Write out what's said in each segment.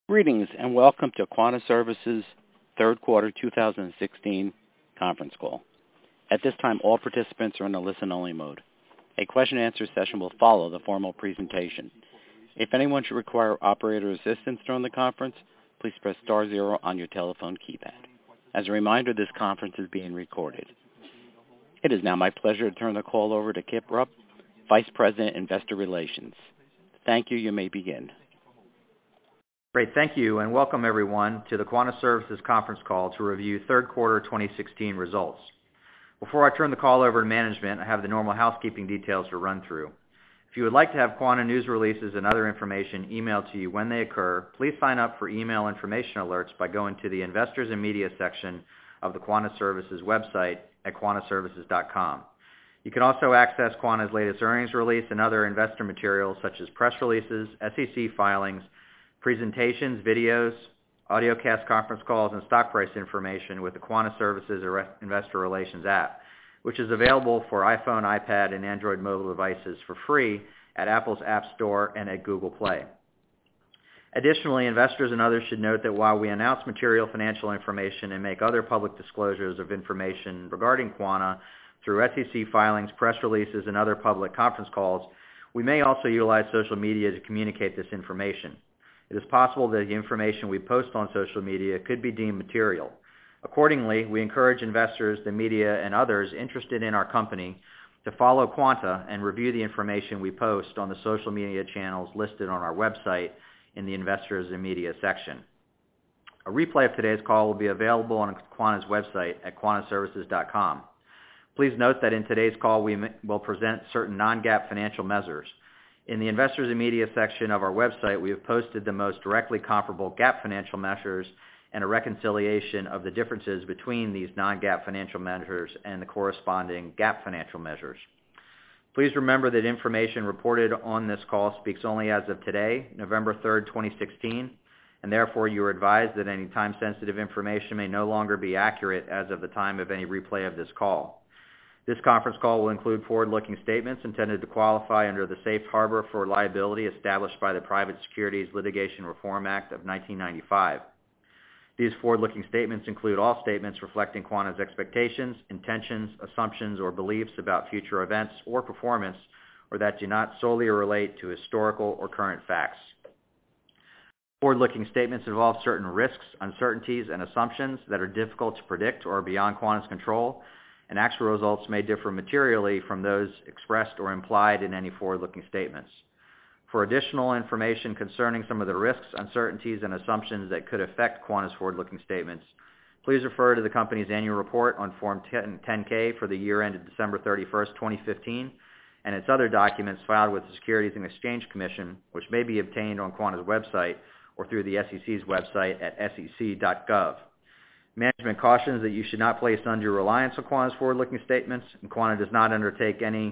Greetings and welcome to Quanta Services third quarter 2016 conference call. At this time, all participants are in a listen-only mode. A question-and-answer session will follow the formal presentation. If anyone should require operator assistance during the conference, please press star zero on your telephone keypad. As a reminder, this conference is being recorded. It is now my pleasure to turn the call over to Kip Rupp, Vice President, Investor Relations. Thank you. You may begin. Great, thank you, and welcome everyone to the Quanta Services conference call to review third quarter 2016 results. Before I turn the call over to management, I have the normal housekeeping details to run through. If you would like to have Quanta news releases and other information emailed to you when they occur, please sign up for email information alerts by going to the Investors and Media section of the Quanta Services website at quantaservices.com. You can also access Quanta's latest earnings release and other investor materials such as press releases, SEC filings, presentations, videos, audiocast conference calls, and stock price information with the Quanta Services Investor Relations app, which is available for iPhone, iPad, and Android mobile devices for free at Apple's App Store and at Google Play. Additionally, investors and others should note that while we announce material financial information and make other public disclosures of information regarding Quanta through SEC filings, press releases, and other public conference calls, we may also utilize social media to communicate this information. It is possible that the information we post on social media could be deemed material. Accordingly, we encourage investors, the media, and others interested in our company to follow Quanta and review the information we post on the social media channels listed on our website in the Investors and Media section. A replay of today's call will be available on Quanta's website at quantaservices.com. Please note that in today's call we will present certain non-GAAP financial measures. In the Investors and Media section of our website, we have posted the most directly comparable GAAP financial measures and a reconciliation of the differences between these non-GAAP financial measures and the corresponding GAAP financial measures. Please remember that information reported on this call speaks only as of today, November 3rd, 2016, and therefore you are advised that any time-sensitive information may no longer be accurate as of the time of any replay of this call. This conference call will include forward-looking statements intended to qualify under the safe harbor for liability established by the Private Securities Litigation Reform Act of 1995. These forward-looking statements include all statements reflecting Quanta's expectations, intentions, assumptions, or beliefs about future events or performance, or that do not solely relate to historical or current facts. Forward-looking statements involve certain risks, uncertainties, and assumptions that are difficult to predict or are beyond Quanta's control, and actual results may differ materially from those expressed or implied in any forward-looking statements. For additional information concerning some of the risks, uncertainties, and assumptions that could affect Quanta's forward-looking statements, please refer to the company's annual report on Form 10-K for the year ended December 31st, 2015, and its other documents filed with the Securities and Exchange Commission, which may be obtained on Quanta's website or through the SEC's website at sec.gov. Management cautions that you should not place undue reliance on Quanta's forward-looking statements, and Quanta does not undertake and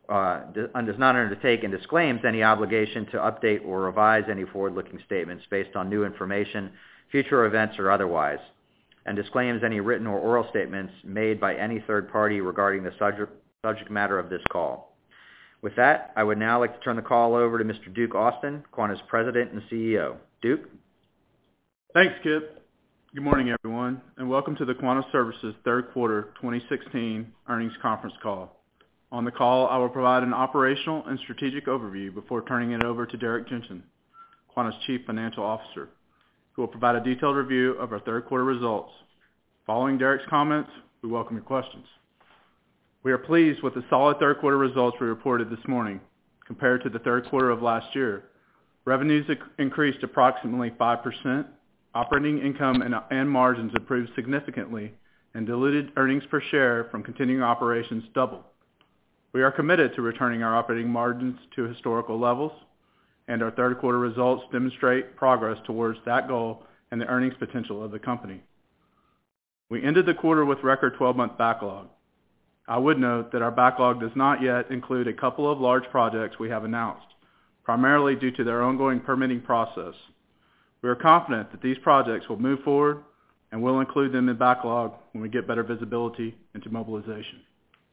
disclaims any obligation to update or revise any forward-looking statements based on new information, future events, or otherwise, and disclaims any written or oral statements made by any third party regarding the subject matter of this call. With that, I would now like to turn the call over to Mr. Duke Austin, Quanta's President and CEO. Duke? Thanks, Kip. Good morning, everyone, and welcome to the Quanta Services third quarter 2016 earnings conference call. On the call, I will provide an operational and strategic overview before turning it over to Derrick Jensen, Quanta's Chief Financial Officer, who will provide a detailed review of our third quarter results. Following Derrick's comments, we welcome your questions. We are pleased with the solid third quarter results we reported this morning. Compared to the third quarter of last year, revenues increased approximately 5%, operating income and margins improved significantly, and diluted earnings per share from continuing operations doubled. We are committed to returning our operating margins to historical levels, and our third quarter results demonstrate progress towards that goal and the earnings potential of the company. We ended the quarter with record 12-month backlog. I would note that our backlog does not yet include a couple of large projects we have announced, primarily due to their ongoing permitting process. We are confident that these projects will move forward and will include them in backlog when we get better visibility into mobilization.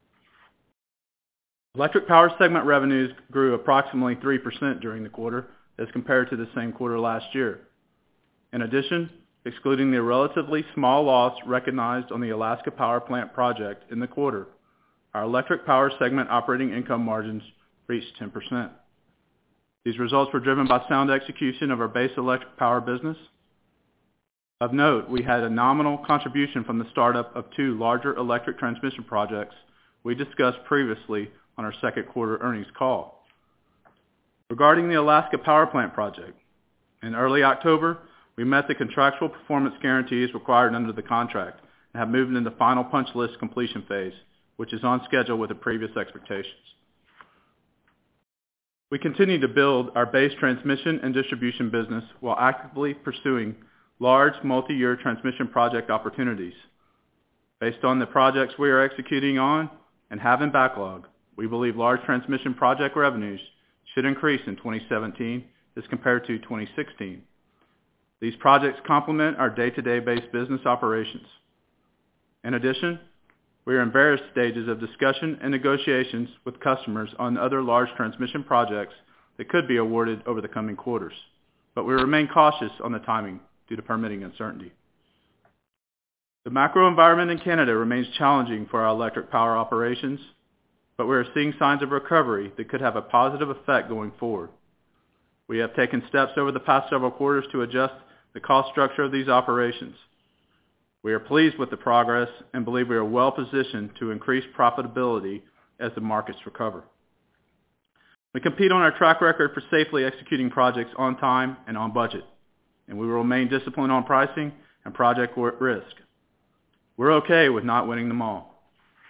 Electric power segment revenues grew approximately 3% during the quarter as compared to the same quarter last year. In addition, excluding the relatively small loss recognized on the Alaska Power Plant project in the quarter, our electric power segment operating income margins reached 10%. These results were driven by sound execution of our base electric power business. Of note, we had a nominal contribution from the startup of 2 larger electric transmission projects we discussed previously on our second quarter earnings call. Regarding the Alaska Power Plant project, in early October, we met the contractual performance guarantees required under the contract and have moved into the final punch list completion phase, which is on schedule with the previous expectations. We continue to build our base transmission and distribution business while actively pursuing large multi-year transmission project opportunities. Based on the projects we are executing on and have in backlog, we believe large transmission project revenues should increase in 2017 as compared to 2016. These projects complement our day-to-day based business operations. In addition, we are in various stages of discussion and negotiations with customers on other large transmission projects that could be awarded over the coming quarters, but we remain cautious on the timing due to permitting uncertainty. The macro environment in Canada remains challenging for our electric power operations, but we are seeing signs of recovery that could have a positive effect going forward. We have taken steps over the past several quarters to adjust the cost structure of these operations. We are pleased with the progress and believe we are well positioned to increase profitability as the markets recover. We compete on our track record for safely executing projects on time and on budget, and we will remain disciplined on pricing and project risk. We're okay with not winning them all.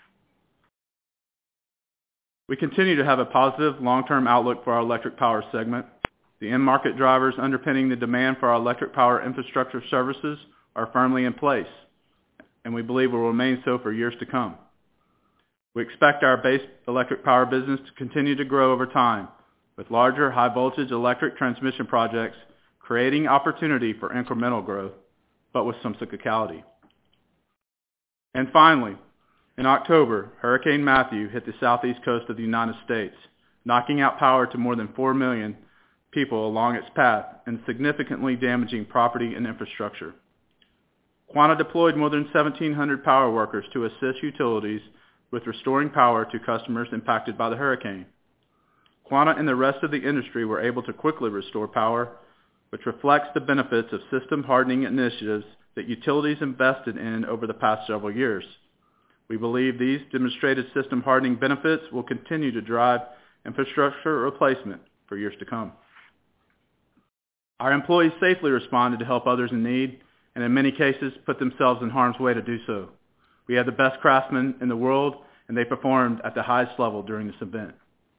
We continue to have a positive long-term outlook for our electric power segment. The end market drivers underpinning the demand for our electric power infrastructure services are firmly in place, and we believe will remain so for years to come. We expect our base electric power business to continue to grow over time, with larger high-voltage electric transmission projects creating opportunity for incremental growth, but with some cyclicality. And finally, in October, Hurricane Matthew hit the southeast coast of the United States, knocking out power to more than 4 million people along its path and significantly damaging property and infrastructure. Quanta deployed more than 1,700 power workers to assist utilities with restoring power to customers impacted by the hurricane. Quanta and the rest of the industry were able to quickly restore power, which reflects the benefits of system hardening initiatives that utilities invested in over the past several years. We believe these demonstrated system hardening benefits will continue to drive infrastructure replacement for years to come. Our employees safely responded to help others in need, and in many cases put themselves in harm's way to do so. We had the best craftsmen in the world, and they performed at the highest level during this event.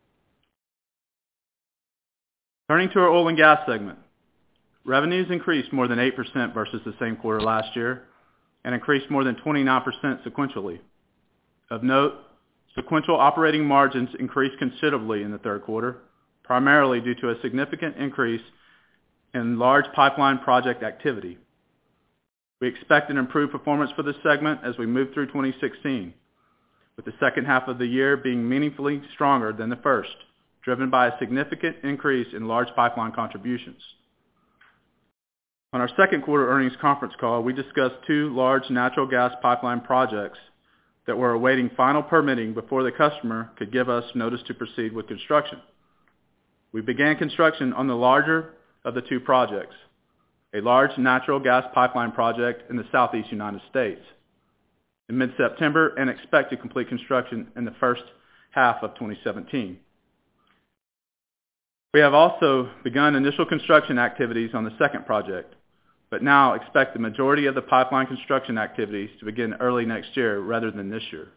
Turning to our oil and gas segment, revenues increased more than 8% versus the same quarter last year, and increased more than 29% sequentially. Of note, sequential operating margins increased considerably in the third quarter, primarily due to a significant increase in large pipeline project activity. We expect an improved performance for this segment as we move through 2016, with the second half of the year being meaningfully stronger than the first, driven by a significant increase in large pipeline contributions. On our second quarter earnings conference call, we discussed 2 large natural gas pipeline projects that were awaiting final permitting before the customer could give us notice to proceed with construction. We began construction on the larger of the 2 projects, a large natural gas pipeline project in the southeast United States, in mid-September, and expect to complete construction in the first half of 2017. We have also begun initial construction activities on the second project, but now expect the majority of the pipeline construction activities to begin early next year rather than this year.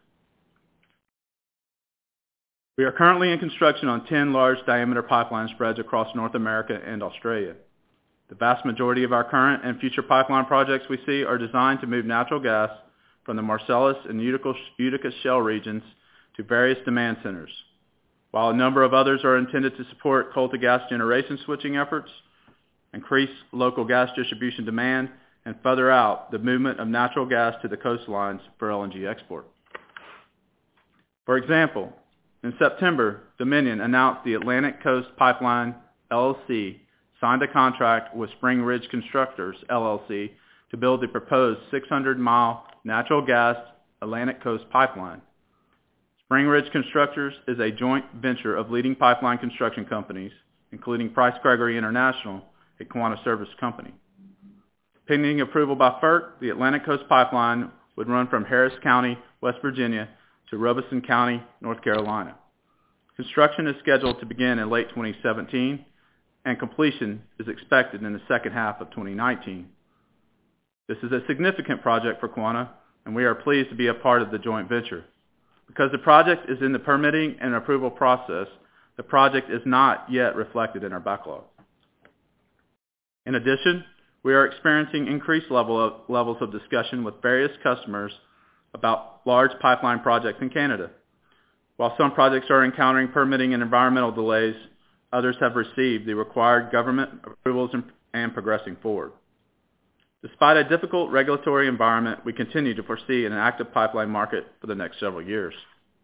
We are currently in construction on 10 large diameter pipeline spreads across North America and Australia. The vast majority of our current and future pipeline projects we see are designed to move natural gas from the Marcellus and Utica Shale regions to various demand centers, while a number of others are intended to support coal-to-gas generation switching efforts, increase local gas distribution demand, and further out the movement of natural gas to the coastlines for LNG export. For example, in September, Dominion announced the Atlantic Coast Pipeline, LLC, signed a contract with Spring Ridge Constructors, LLC, to build the proposed 600-mile natural gas Atlantic Coast pipeline. Spring Ridge Constructors is a joint venture of leading pipeline construction companies, including Price Gregory International, a Quanta Service company. Pending approval by FERC, the Atlantic Coast pipeline would run from Harris County, West Virginia, to Robeson County, North Carolina. Construction is scheduled to begin in late 2017, and completion is expected in the second half of 2019. This is a significant project for Quanta, and we are pleased to be a part of the joint venture. Because the project is in the permitting and approval process, the project is not yet reflected in our backlog. In addition, we are experiencing increased levels of discussion with various customers about large pipeline projects in Canada. While some projects are encountering permitting and environmental delays, others have received the required government approvals and progressing forward. Despite a difficult regulatory environment, we continue to foresee an active pipeline market for the next several years.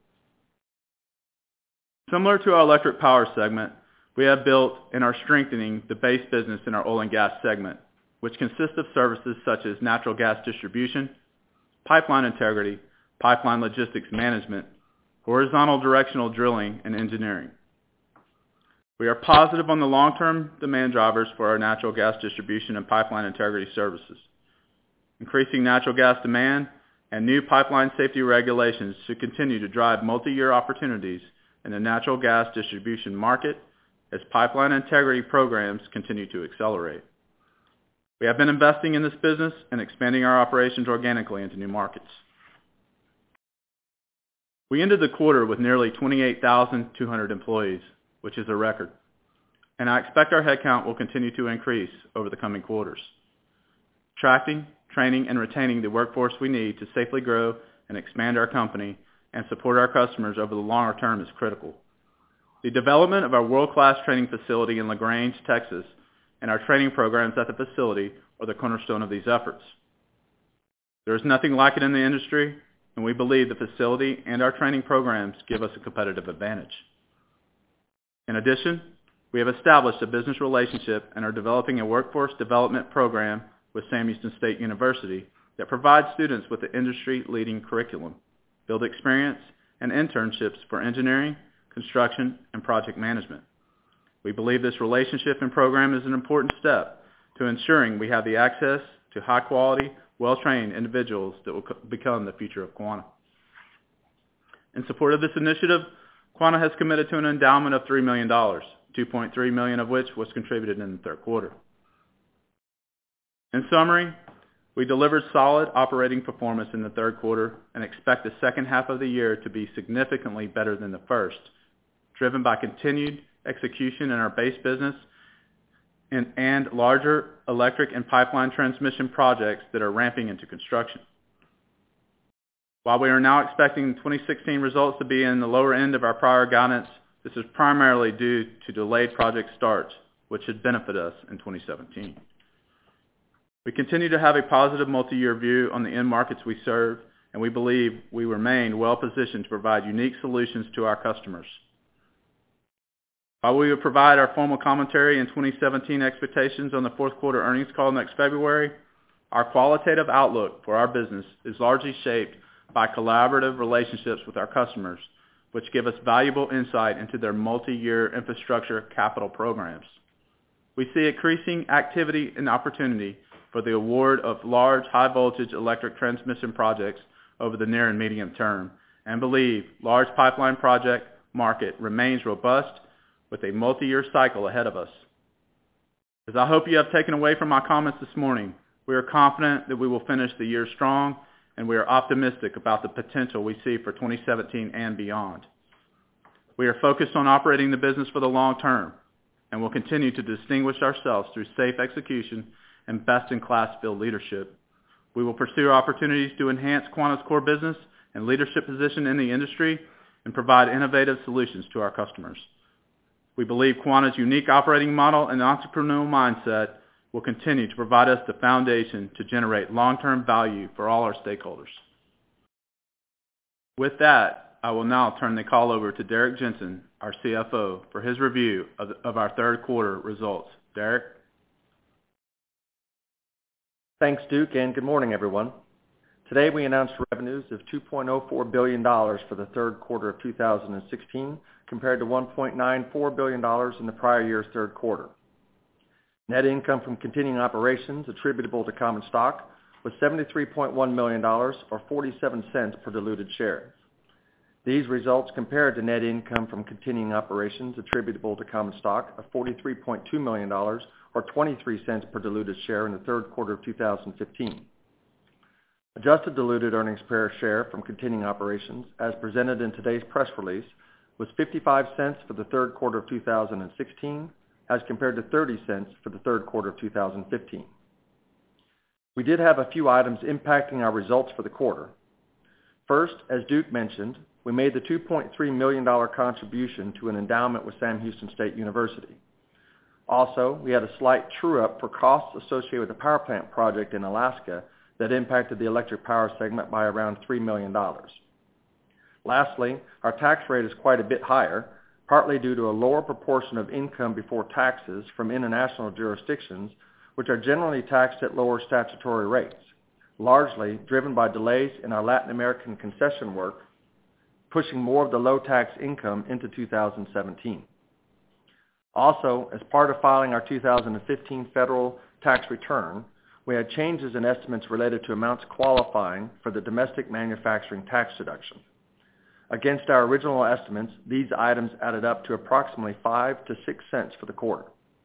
Similar to our electric power segment, we have built and are strengthening the base business in our oil and gas segment, which consists of services such as natural gas distribution, pipeline integrity, pipeline logistics management, horizontal directional drilling, and engineering. We are positive on the long-term demand drivers for our natural gas distribution and pipeline integrity services. Increasing natural gas demand and new pipeline safety regulations should continue to drive multi-year opportunities in the natural gas distribution market as pipeline integrity programs continue to accelerate. We have been investing in this business and expanding our operations organically into new markets. We ended the quarter with nearly 28,200 employees, which is a record, and I expect our headcount will continue to increase over the coming quarters. Attracting, training, and retaining the workforce we need to safely grow and expand our company and support our customers over the longer term is critical. The development of our world-class training facility in LaGrange, Texas, and our training programs at the facility are the cornerstone of these efforts. There is nothing like it in the industry, and we believe the facility and our training programs give us a competitive advantage. In addition, we have established a business relationship and are developing a workforce development program with Sam Houston State University that provides students with the industry-leading curriculum, build experience, and internships for engineering, construction, and project management. We believe this relationship and program is an important step to ensuring we have the access to high-quality, well-trained individuals that will become the future of Quanta. In support of this initiative, Quanta has committed to an endowment of $3 million, $2.3 million of which was contributed in the third quarter. In summary, we delivered solid operating performance in the third quarter and expect the second half of the year to be significantly better than the first, driven by continued execution in our base business and larger electric and pipeline transmission projects that are ramping into construction. While we are now expecting 2016 results to be in the lower end of our prior guidance, this is primarily due to delayed project starts, which should benefit us in 2017. We continue to have a positive multi-year view on the end markets we serve, and we believe we remain well positioned to provide unique solutions to our customers. While we will provide our formal commentary and 2017 expectations on the fourth quarter earnings call next February, our qualitative outlook for our business is largely shaped by collaborative relationships with our customers, which give us valuable insight into their multi-year infrastructure capital programs. We see increasing activity and opportunity for the award of large high-voltage electric transmission projects over the near and medium term, and believe large pipeline project market remains robust with a multi-year cycle ahead of us. As I hope you have taken away from my comments this morning, we are confident that we will finish the year strong, and we are optimistic about the potential we see for 2017 and beyond. We are focused on operating the business for the long term, and will continue to distinguish ourselves through safe execution and best-in-class field leadership. We will pursue opportunities to enhance Quanta's core business and leadership position in the industry and provide innovative solutions to our customers. We believe Quanta's unique operating model and entrepreneurial mindset will continue to provide us the foundation to generate long-term value for all our stakeholders. With that, I will now turn the call over to Derrick Jensen, our CFO, for his review of our third quarter results Derek? Thanks, Duke, and good morning, everyone. Today we announced revenues of $2.04 billion for the third quarter of 2016 compared to $1.94 billion in the prior year's third quarter. Net income from continuing operations attributable to common stock was $73.1 million, or 47 cents per diluted share. These results compared to net income from continuing operations attributable to common stock of $43.2 million, or 23 cents per diluted share in the third quarter of 2015. Adjusted diluted earnings per share from continuing operations, as presented in today's press release, was 55 cents for the third quarter of 2016, as compared to 30 cents for the third quarter of 2015. We did have a few items impacting our results for the quarter. First, as Duke mentioned, we made the $2.3 million contribution to an endowment with Sam Houston State University. Also, we had a slight true-up for costs associated with the power plant project in Alaska that impacted the electric power segment by around $3 million. Lastly, our tax rate is quite a bit higher, partly due to a lower proportion of income before taxes from international jurisdictions, which are generally taxed at lower statutory rates, largely driven by delays in our Latin American concession work, pushing more of the low-tax income into 2017. Also, as part of filing our 2015 federal tax return, we had changes in estimates related to amounts qualifying for the domestic manufacturing tax deduction. Against our original estimates, these items added up to approximately 5 to 6 cents for the quarter.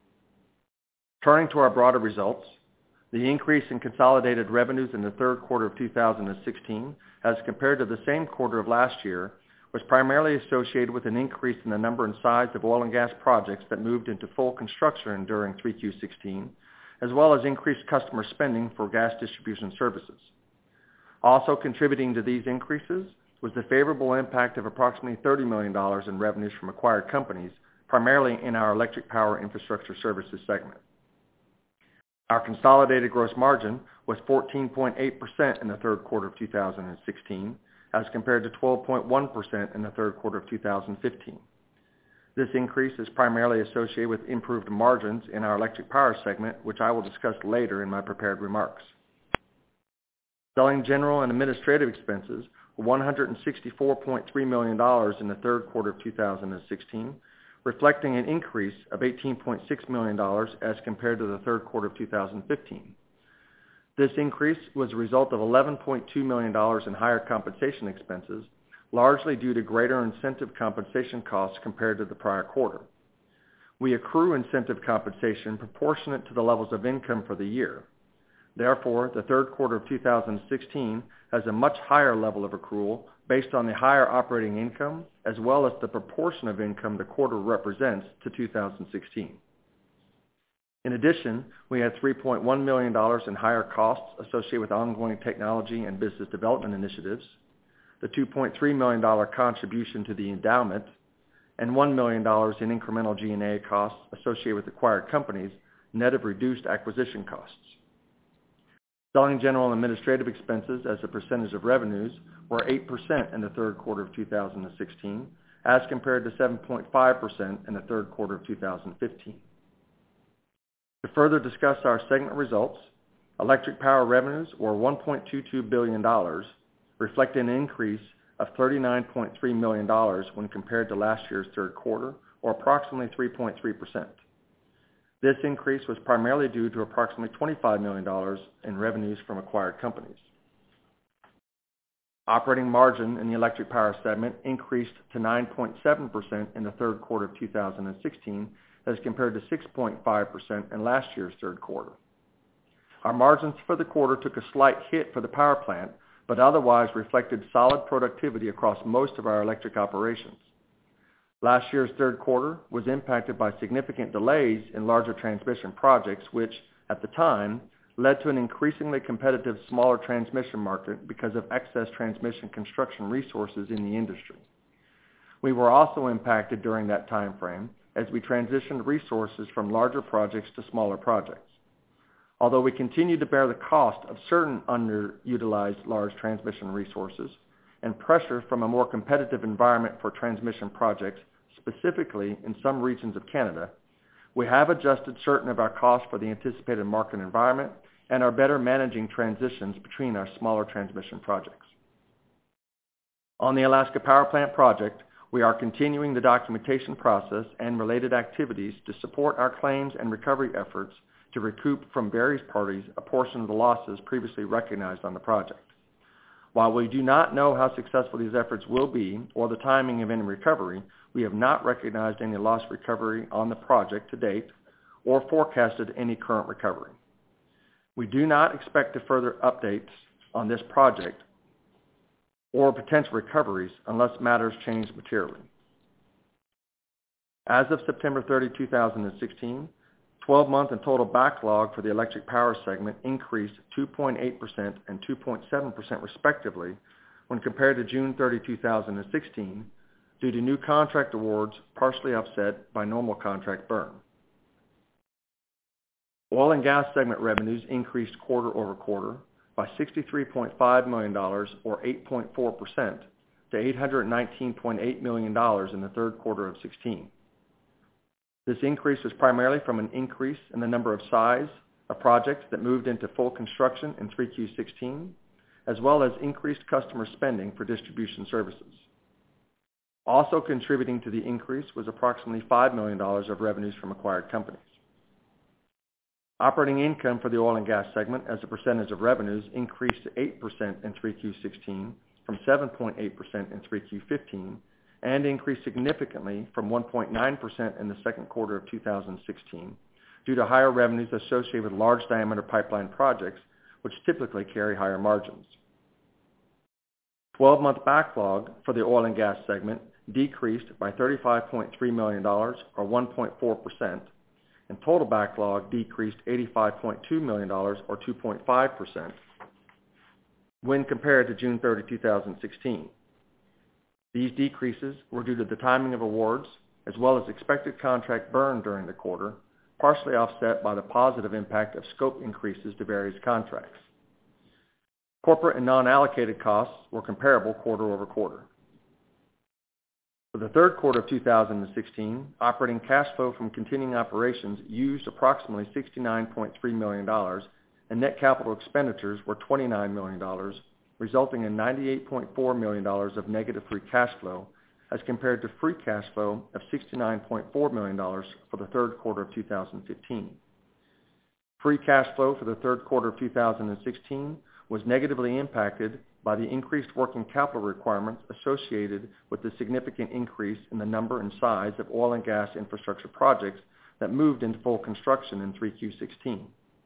Turning to our broader results, the increase in consolidated revenues in the third quarter of 2016 as compared to the same quarter of last year was primarily associated with an increase in the number and size of oil and gas projects that moved into full construction during 3Q16, as well as increased customer spending for gas distribution services. Also contributing to these increases was the favorable impact of approximately $30 million in revenues from acquired companies, primarily in our electric power infrastructure services segment. Our consolidated gross margin was 14.8% in the third quarter of 2016, as compared to 12.1% in the third quarter of 2015. This increase is primarily associated with improved margins in our electric power segment, which I will discuss later in my prepared remarks. Selling, general, and administrative expenses were $164.3 million in the third quarter of 2016, reflecting an increase of $18.6 million as compared to the third quarter of 2015. This increase was a result of $11.2 million in higher compensation expenses, largely due to greater incentive compensation costs compared to the prior quarter. We accrue incentive compensation proportionate to the levels of income for the year. Therefore, the third quarter of 2016 has a much higher level of accrual based on the higher operating income as well as the proportion of income the quarter represents to 2016. In addition, we had $3.1 million in higher costs associated with ongoing technology and business development initiatives, the $2.3 million contribution to the endowment, and $1 million in incremental G&A costs associated with acquired companies, net of reduced acquisition costs. Selling, general, and administrative expenses as a percentage of revenues were 8% in the third quarter of 2016, as compared to 7.5% in the third quarter of 2015. To further discuss our segment results, electric power revenues were $1.22 billion, reflecting an increase of $39.3 million when compared to last year's third quarter, or approximately 3.3%. This increase was primarily due to approximately $25 million in revenues from acquired companies. Operating margin in the electric power segment increased to 9.7% in the third quarter of 2016 as compared to 6.5% in last year's third quarter. Our margins for the quarter took a slight hit for the power plant, but otherwise reflected solid productivity across most of our electric operations. Last year's third quarter was impacted by significant delays in larger transmission projects, which, at the time, led to an increasingly competitive smaller transmission market because of excess transmission construction resources in the industry. We were also impacted during that time frame as we transitioned resources from larger projects to smaller projects. Although we continue to bear the cost of certain underutilized large transmission resources and pressure from a more competitive environment for transmission projects, specifically in some regions of Canada, we have adjusted certain of our costs for the anticipated market environment and are better managing transitions between our smaller transmission projects. On the Alaska Power Plant project, we are continuing the documentation process and related activities to support our claims and recovery efforts to recoup from various parties a portion of the losses previously recognized on the project. While we do not know how successful these efforts will be or the timing of any recovery, we have not recognized any loss recovery on the project to date or forecasted any current recovery. We do not expect further updates on this project or potential recoveries unless matters change materially. As of September 30, 2016, 12-month and total backlog for the electric power segment increased 2.8% and 2.7% respectively when compared to June 30, 2016, due to new contract awards partially offset by normal contract burn. Oil and gas segment revenues increased quarter over quarter by $63.5 million or 8.4% to $819.8 million in the third quarter of 2016. This increase was primarily from an increase in the number of size of projects that moved into full construction in 3Q16, as well as increased customer spending for distribution services. Also contributing to the increase was approximately $5 million of revenues from acquired companies. Operating income for the oil and gas segment as a percentage of revenues increased to 8% in 3Q16 from 7.8% in 3Q15, and increased significantly from 1.9% in the second quarter of 2016 due to higher revenues associated with large diameter pipeline projects, which typically carry higher margins. 12-month backlog for the oil and gas segment decreased by $35.3 million or 1.4%, and total backlog decreased $85.2 million or 2.5% when compared to June 30, 2016. These decreases were due to the timing of awards as well as expected contract burn during the quarter, partially offset by the positive impact of scope increases to various contracts. Corporate and non-allocated costs were comparable quarter over quarter. For the third quarter of 2016, operating cash flow from continuing operations used approximately $69.3 million, and net capital expenditures were $29 million, resulting in $98.4 million of negative free cash flow as compared to free cash flow of $69.4 million for the third quarter of 2015. Free cash flow for the third quarter of 2016 was negatively impacted by the increased working capital requirements associated with the significant increase in the number and size of oil and gas infrastructure projects that moved into full construction in 3Q16.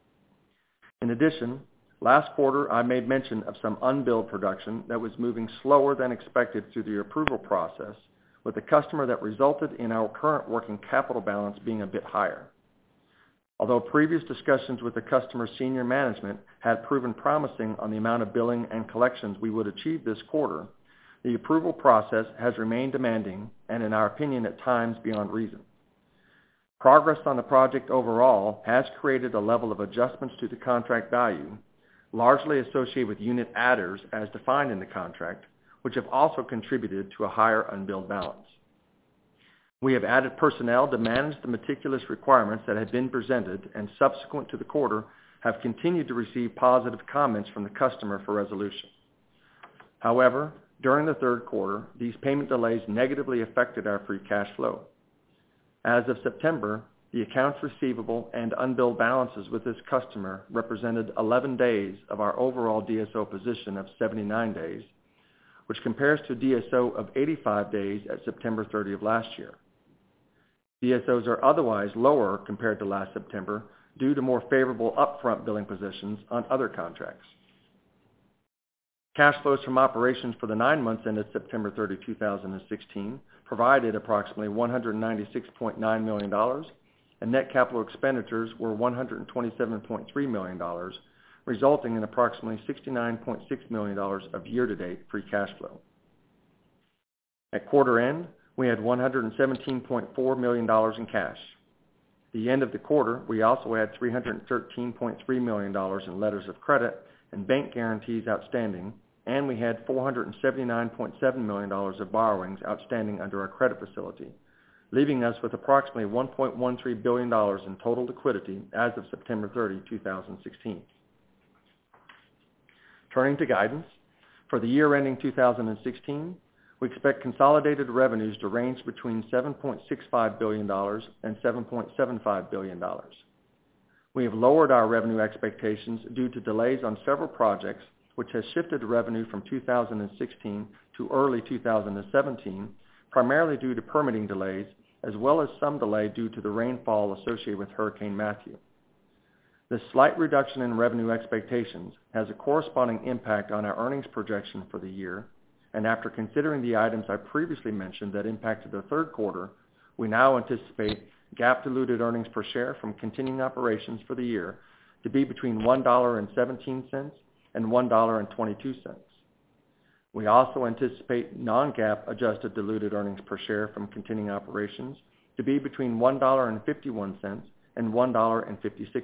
In addition, last quarter, I made mention of some unbilled production that was moving slower than expected through the approval process, with a customer that resulted in our current working capital balance being a bit higher. Although previous discussions with the customer's senior management had proven promising on the amount of billing and collections we would achieve this quarter, the approval process has remained demanding and, in our opinion, at times beyond reason. Progress on the project overall has created a level of adjustments to the contract value, largely associated with unit adders as defined in the contract, which have also contributed to a higher unbilled balance. We have added personnel to manage the meticulous requirements that have been presented and subsequent to the quarter have continued to receive positive comments from the customer for resolution. However, during the third quarter, these payment delays negatively affected our free cash flow. As of September, the accounts receivable and unbilled balances with this customer represented 11 days of our overall DSO position of 79 days, which compares to a DSO of 85 days at September 30 of last year. DSOs are otherwise lower compared to last September due to more favorable upfront billing positions on other contracts. Cash flows from operations for the 9 months ended September 30, 2016 provided approximately $196.9 million, and net capital expenditures were $127.3 million, resulting in approximately $69.6 million of year-to-date free cash flow. At quarter end, we had $117.4 million in cash. At the end of the quarter, we also had $313.3 million in letters of credit and bank guarantees outstanding, and we had $479.7 million of borrowings outstanding under our credit facility, leaving us with approximately $1.13 billion in total liquidity as of September 30, 2016. Turning to guidance, for the year ending 2016, we expect consolidated revenues to range between $7.65 billion and $7.75 billion. We have lowered our revenue expectations due to delays on several projects, which has shifted revenue from 2016 to early 2017, primarily due to permitting delays, as well as some delay due to the rainfall associated with Hurricane Matthew. This slight reduction in revenue expectations has a corresponding impact on our earnings projection for the year, and after considering the items I previously mentioned that impacted the third quarter, we now anticipate GAAP diluted earnings per share from continuing operations for the year to be between $1.17 and $1.22. We also anticipate non-GAAP adjusted diluted earnings per share from continuing operations to be between $1.51 and $1.56.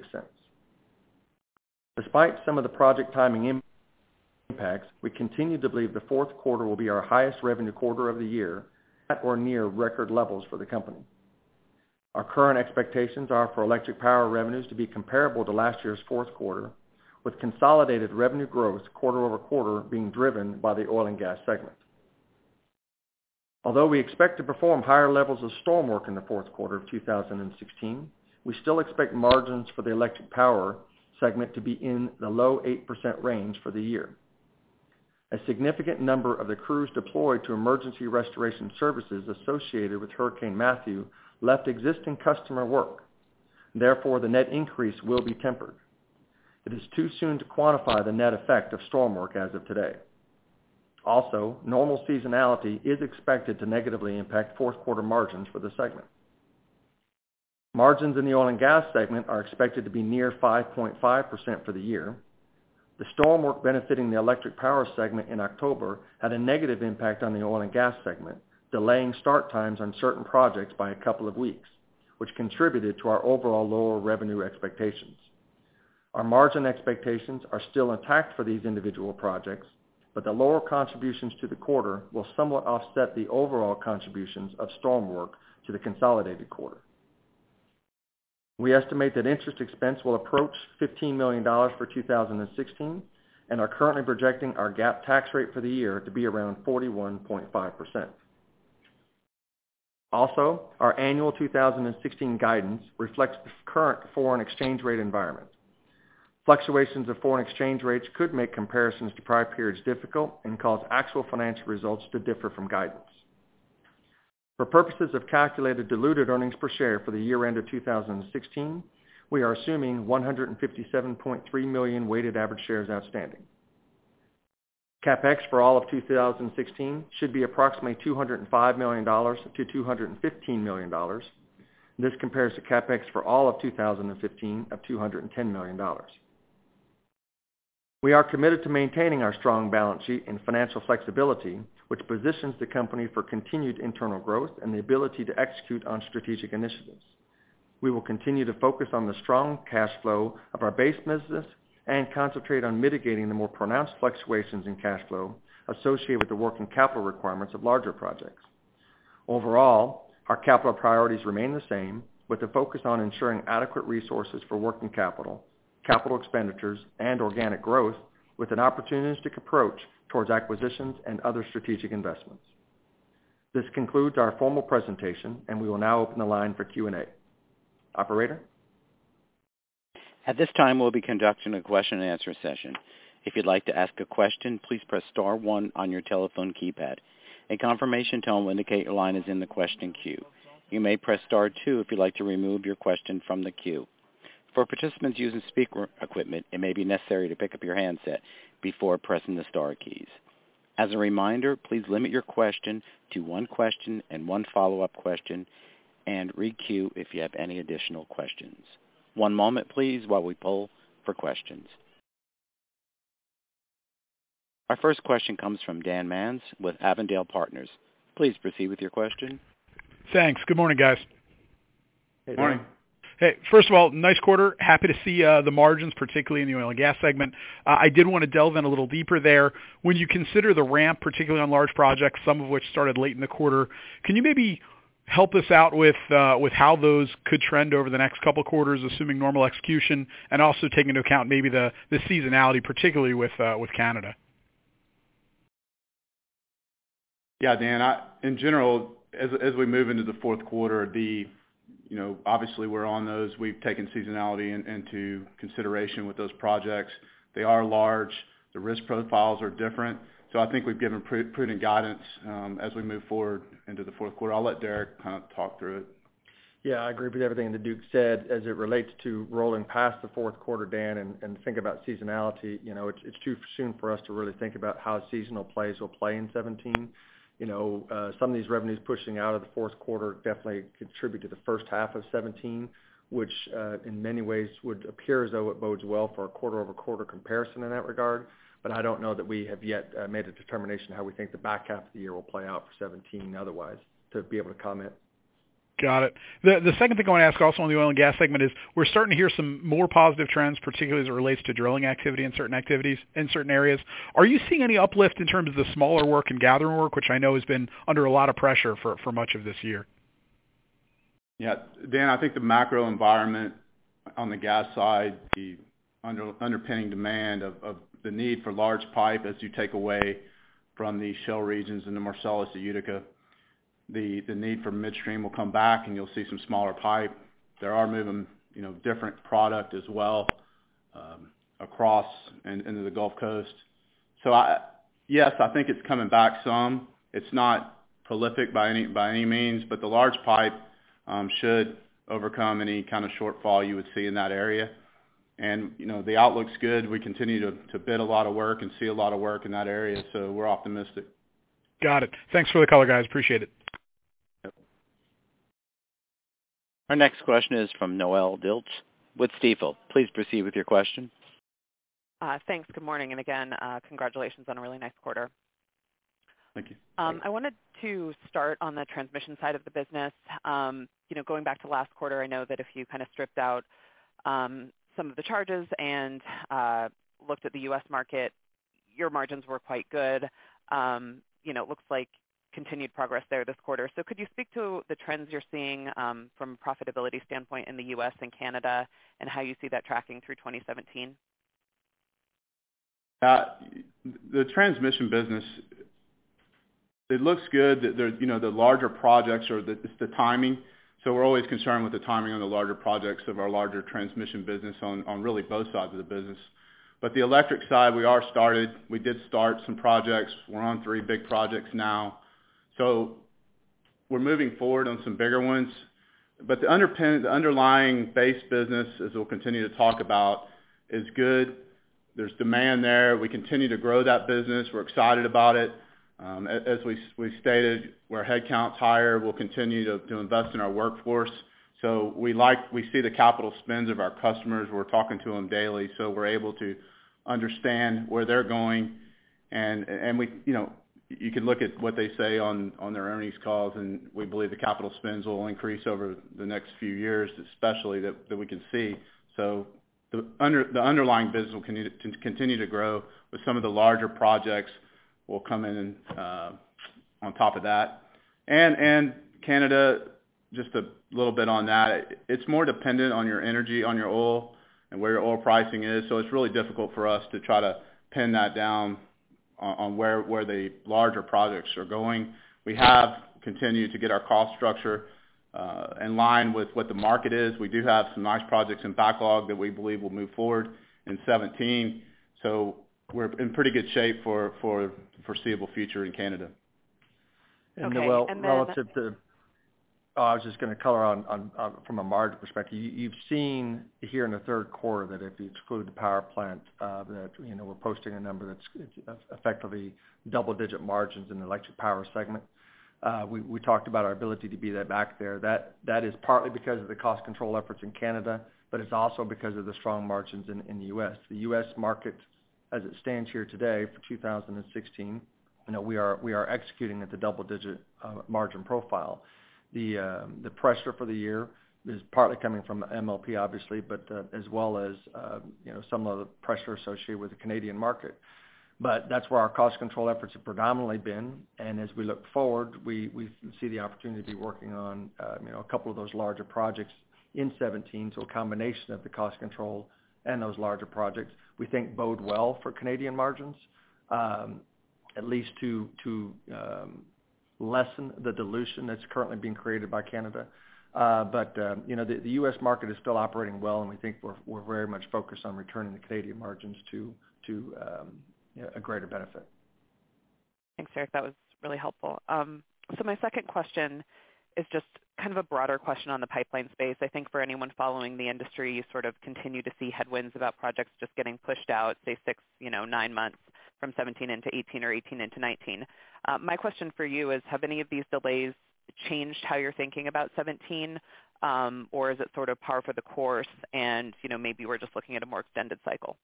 Despite some of the project timing impacts, we continue to believe the fourth quarter will be our highest revenue quarter of the year, at or near record levels for the company. Our current expectations are for electric power revenues to be comparable to last year's fourth quarter, with consolidated revenue growth quarter over quarter being driven by the oil and gas segment. Although we expect to perform higher levels of storm work in the fourth quarter of 2016, we still expect margins for the electric power segment to be in the low 8% range for the year. A significant number of the crews deployed to emergency restoration services associated with Hurricane Matthew left existing customer work. Therefore, the net increase will be tempered. It is too soon to quantify the net effect of storm work as of today. Also, normal seasonality is expected to negatively impact fourth quarter margins for the segment. Margins in the oil and gas segment are expected to be near 5.5% for the year. The storm work benefiting the electric power segment in October had a negative impact on the oil and gas segment, delaying start times on certain projects by a couple of weeks, which contributed to our overall lower revenue expectations. Our margin expectations are still intact for these individual projects, but the lower contributions to the quarter will somewhat offset the overall contributions of storm work to the consolidated quarter. We estimate that interest expense will approach $15 million for 2016 and are currently projecting our GAAP tax rate for the year to be around 41.5%. Also, our annual 2016 guidance reflects the current foreign exchange rate environment. Fluctuations of foreign exchange rates could make comparisons to prior periods difficult and cause actual financial results to differ from guidance. For purposes of calculated diluted earnings per share for the year end of 2016, we are assuming 157.3 million weighted average shares outstanding. CapEx for all of 2016 should be approximately $205 million to $215 million. This compares to CapEx for all of 2015 of $210 million. We are committed to maintaining our strong balance sheet and financial flexibility, which positions the company for continued internal growth and the ability to execute on strategic initiatives. We will continue to focus on the strong cash flow of our base business and concentrate on mitigating the more pronounced fluctuations in cash flow associated with the working capital requirements of larger projects. Overall, our capital priorities remain the same, with a focus on ensuring adequate resources for working capital, capital expenditures, and organic growth, with an opportunistic approach towards acquisitions and other strategic investments. This concludes our formal presentation, and we will now open the line for Q&A. Operator? At this time, we'll be conducting a question-and-answer session. If you'd like to ask a question, please press star 1 on your telephone keypad. A confirmation tone will indicate your line is in the question queue. You may press star 2 if you'd like to remove your question from the queue. For participants using speaker equipment, it may be necessary to pick up your handset before pressing the star keys. As a reminder, please limit your question to one question and one follow-up question, and re-queue if you have any additional questions. One moment, please, while we poll for questions. Our first question comes from Dan Manns with Avondale Partners. Please proceed with your question. Thanks. Good morning, guys. Good morning. Hey, first of all, nice quarter. Happy to see the margins, particularly in the oil and gas segment. I did want to delve in a little deeper there. When you consider the ramp, particularly on large projects, some of which started late in the quarter, can you maybe help us out with how those could trend over the next couple quarters, assuming normal execution, and also taking into account maybe the seasonality, particularly with Canada? Yeah, Dan. In general, as we move into the fourth quarter, obviously we're on those. We've taken seasonality into consideration with those projects. They are large. The risk profiles are different. So I think we've given prudent guidance as we move forward into the fourth quarter. I'll let Derek kind of talk through it. Yeah, I agree with everything that Duke said as it relates to rolling past the fourth quarter, Dan, and think about seasonality. It's too soon for us to really think about how seasonal plays will play in 17. Some of these revenues pushing out of the fourth quarter definitely contribute to the first half of 17, which in many ways would appear as though it bodes well for a quarter-over-quarter comparison in that regard. But I don't know that we have yet made a determination how we think the back half of the year will play out for 17 otherwise to be able to comment. Got it. The second thing I want to ask also on the oil and gas segment is we're starting to hear some more positive trends, particularly as it relates to drilling activity in certain areas. Are you seeing any uplift in terms of the smaller work and gathering work, which I know has been under a lot of pressure for much of this year? Yeah, Dan, I think the macro environment on the gas side, the underpinning demand of the need for large pipe as you take away from the shale regions in the Marcellus to Utica, the need for midstream will come back, and you'll see some smaller pipe. There are moving, different product as well across and into the Gulf Coast. So yes, I think it's coming back some. It's not prolific by any means, but the large pipe should overcome any kind of shortfall you would see in that area. And, the outlook's good. We continue to bid a lot of work and see a lot of work in that area, so we're optimistic. Got it. Thanks for the color, guys. Appreciate it. Yep. Our next question is from Noelle Dilts with Stifel. Please proceed with your question. Thanks. Good morning. And again, congratulations on a really nice quarter. Thank you. I wanted to start on the transmission side of the business. Going back to last quarter, I know that if you kind of stripped out some of the charges and looked at the U.S. market, your margins were quite good. It looks like continued progress there this quarter. So could you speak to the trends you're seeing from a profitability standpoint in the U.S. and Canada and how you see that tracking through 2017? The transmission business, it looks good that the larger projects it's the timing. So we're always concerned with the timing on the larger projects of our larger transmission business on really both sides of the business. But the electric side, we did start some projects. We're on 3 big projects now. So we're moving forward on some bigger ones. But the underlying base business, as we'll continue to talk about, is good. There's demand there. We continue to grow that business. We're excited about it. As we stated, where headcount's higher, we'll continue to invest in our workforce. So we see the capital spends of our customers. We're talking to them daily, so we're able to understand where they're going. And we, you can look at what they say on their earnings calls, and we believe the capital spends will increase over the next few years, especially that we can see. So the underlying business will continue to grow, with some of the larger projects will come in on top of that. And Canada, just a little bit on that, it's more dependent on your energy, on your oil, and where your oil pricing is. So it's really difficult for us to try to pin that down on where the larger projects are going. We have continued to get our cost structure in line with what the market is. We do have some nice projects in backlog that we believe will move forward in 17. So we're in pretty good shape for the foreseeable future in Canada. And okay. Noelle, And then, relative to, I was just going to color on from a margin perspective. You've seen here in the third quarter that if you exclude the power plant, that we're posting a number that's effectively double-digit margins in the electric power segment. We talked about our ability to be back there. That is partly because of the cost control efforts in Canada, but it's also because of the strong margins in the U.S. The U.S. market, as it stands here today for 2016, we are executing at the double-digit margin profile. The pressure for the year is partly coming from MLP, obviously, but as well as some of the pressure associated with the Canadian market. But that's where our cost control efforts have predominantly been. And as we look forward, we see the opportunity to be working on, a couple of those larger projects in 17. So a combination of the cost control and those larger projects, we think bode well for Canadian margins, at least to lessen the dilution that's currently being created by Canada. But the U.S. market is still operating well, and we think we're very much focused on returning the Canadian margins to a greater benefit. Thanks, Eric. That was really helpful. So my second question is just kind of a broader question on the pipeline space. I think for anyone following the industry, you sort of continue to see headwinds about projects just getting pushed out, say 9 months from 17 into 18 or 18 into 19. My question for you is, have any of these delays changed how you're thinking about 17, or is it sort of par for the course and, maybe we're just looking at a more extended cycle?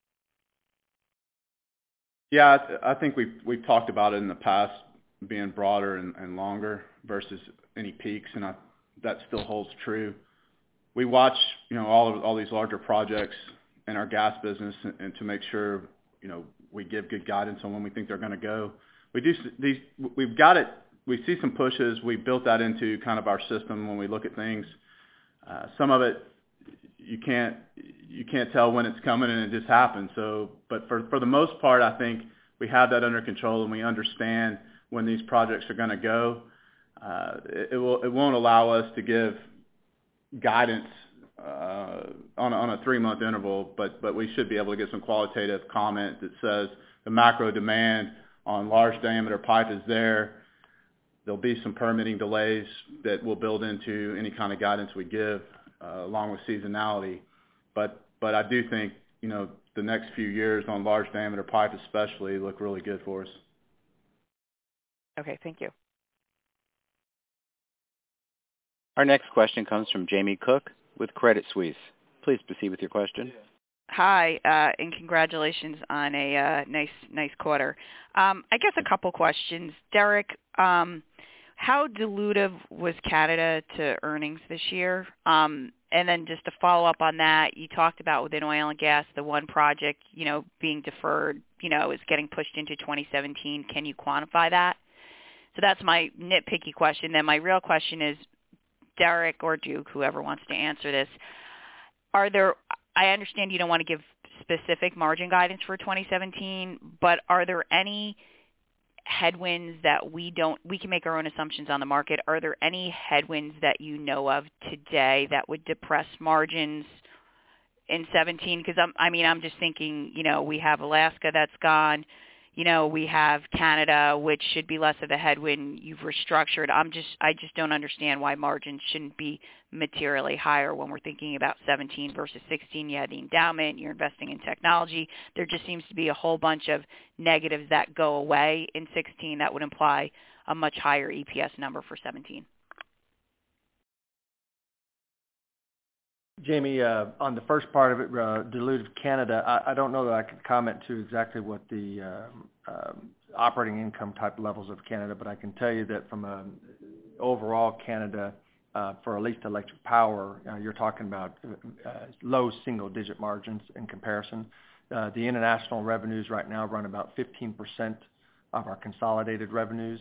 Yeah, I think we've talked about it in the past being broader and longer versus any peaks, and that still holds true. We watch, all these larger projects in our gas business, and to make sure, we give good guidance on when we think they're going to go. We've got it. We see some pushes. We built that into kind of our system when we look at things. Some of it you can't tell when it's coming, and it just happens. So, but for the most part, I think we have that under control, and we understand when these projects are going to go. It won't allow us to give guidance on a 3-month interval, but we should be able to get some qualitative comment that says the macro demand on large diameter pipe is there. There'll be some permitting delays that will build into any kind of guidance we give, along with seasonality. But I do think, the next few years on large diameter pipe especially look really good for us. Okay, thank you. Our next question comes from Jamie Cook with Credit Suisse. Please proceed with your question. Hi, and congratulations on a nice quarter. I guess a couple questions. Derek, how dilutive was Canada to earnings this year? And then just to follow up on that, you talked about within oil and gas, the one project, being deferred, is getting pushed into 2017. Can you quantify that? So that's my nitpicky question. Then my real question is, Derek or Duke, whoever wants to answer this, I understand you don't want to give specific margin guidance for 2017, but are there any headwinds that we can make our own assumptions on the market? Are there any headwinds that you know of today that would depress margins in 17? Because I'm just thinking, we have Alaska that's gone. We have Canada, which should be less of a headwind. You've restructured. I just don't understand why margins shouldn't be materially higher when we're thinking about 17 versus 16. You had the endowment. You're investing in technology. There just seems to be a whole bunch of negatives that go away in 16 that would imply a much higher EPS number for 17. Jamie, on the first part of it, dilutive Canada, I don't know that I can comment to exactly what the operating income type levels of Canada, but I can tell you that from overall Canada, for at least electric power, you're talking about low single-digit margins in comparison. The international revenues right now run about 15% of our consolidated revenues.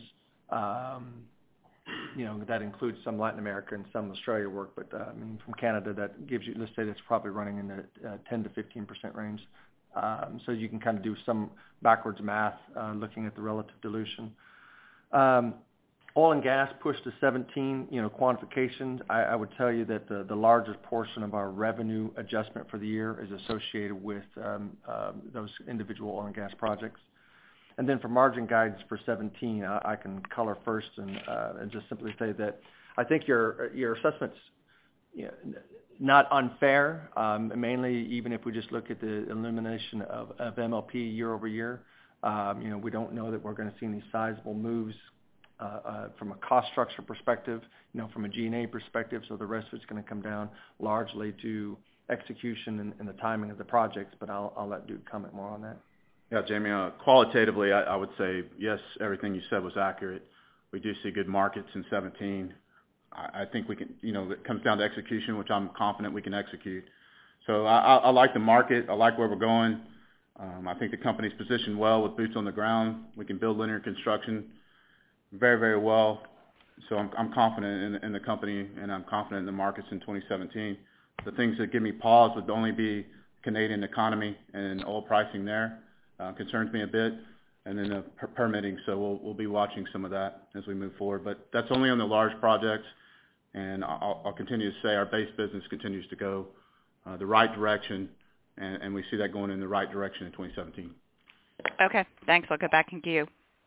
That includes some Latin America and some Australia work, but from Canada, that gives you, let's say that's probably running in the 10 to 15% range. So you can kind of do some backwards math looking at the relative dilution. Oil and gas pushed to 17, quantifications. I would tell you that the largest portion of our revenue adjustment for the year is associated with those individual oil and gas projects. And then for margin guidance for 17, I can color first and just simply say that I think your assessment's not unfair. Mainly, even if we just look at the elimination of MLP year over year, we don't know that we're going to see any sizable moves from a cost structure perspective, from a G&A perspective. So the rest of it's going to come down largely to execution and the timing of the projects. But I'll let Duke comment more on that. Yeah, Jamie, qualitatively, I would say, yes, everything you said was accurate. We do see good markets in 17. I think we can, it comes down to execution, which I'm confident we can execute. So I like the market. I like where we're going. I think the company's positioned well with boots on the ground. We can build linear construction very, very well. So I'm confident in the company, and I'm confident in the markets in 2017. The things that give me pause would only be Canadian economy and oil pricing there. Concerns me a bit, and then the permitting. So we'll be watching some of that as we move forward. But that's only on the large projects, and I'll continue to say our base business continues to go the right direction, and we see that going in the right direction in 2017. Okay, thanks. I'll get back in queue.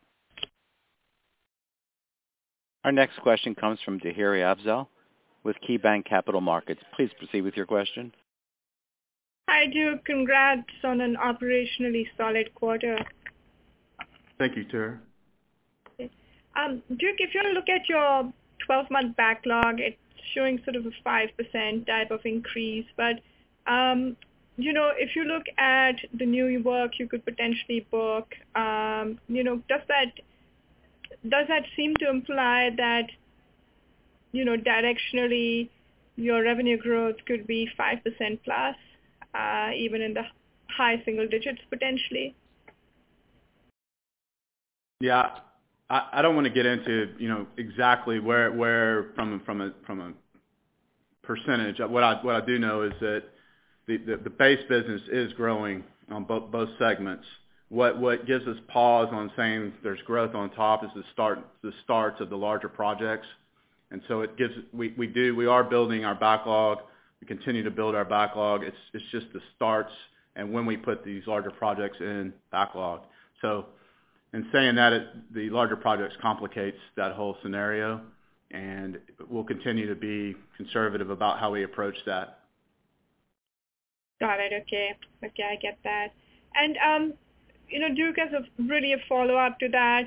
Our next question comes from Dahiri Afzal with KeyBanc Capital Markets. Please proceed with your question. Hi, Duke. Congrats on an operationally solid quarter. Thank you, Tara. Duke, if you look at your 12-month backlog, it's showing sort of a 5% type of increase. But, if you look at the new work you could potentially book, does that seem to imply that, directionally your revenue growth could be 5% plus, even in the high single digits potentially? Yeah, I don't want to get into, exactly where from a percentage. What I do know is that the base business is growing on both segments. What gives us pause on saying there's growth on top is the starts of the larger projects, and so it gives we are building our backlog. We continue to build our backlog. It's just the starts and when we put these larger projects in backlog. So, in saying that, the larger projects complicates that whole scenario, and we'll continue to be conservative about how we approach that. Got it. Okay, I get that. And Duke, as a follow-up to that,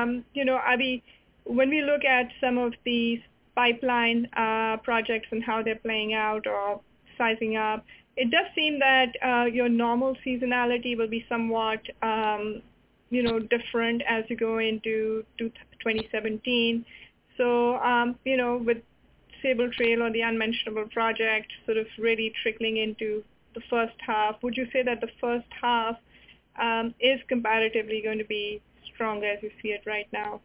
when we look at some of these pipeline projects and how they're playing out or sizing up, it does seem that your normal seasonality will be somewhat, different as you go into 2017. So, with Sable Trail or the unmentionable project sort of really trickling into the first half, would you say that the first half is comparatively going to be stronger as you see it right now?